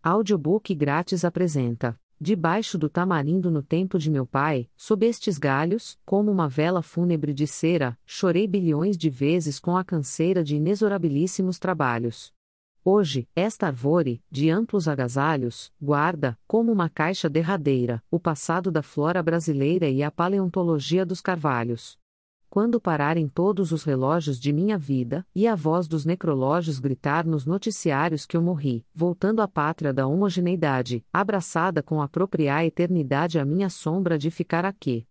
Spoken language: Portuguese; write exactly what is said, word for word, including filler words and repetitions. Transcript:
Audiobook grátis apresenta: Debaixo do tamarindo no tempo de meu pai, sob estes galhos, como uma vela fúnebre de cera, chorei bilhões de vezes com a canseira de inexorabilíssimos trabalhos. Hoje, esta árvore, de amplos agasalhos, guarda, como uma caixa derradeira, o passado da flora brasileira e a paleontologia dos carvalhos. Quando pararem todos os relógios de minha vida, e a voz dos necrológios gritar nos noticiários que eu morri, voltando à pátria da homogeneidade, abraçada com a própria eternidade, a minha sombra de ficar aqui,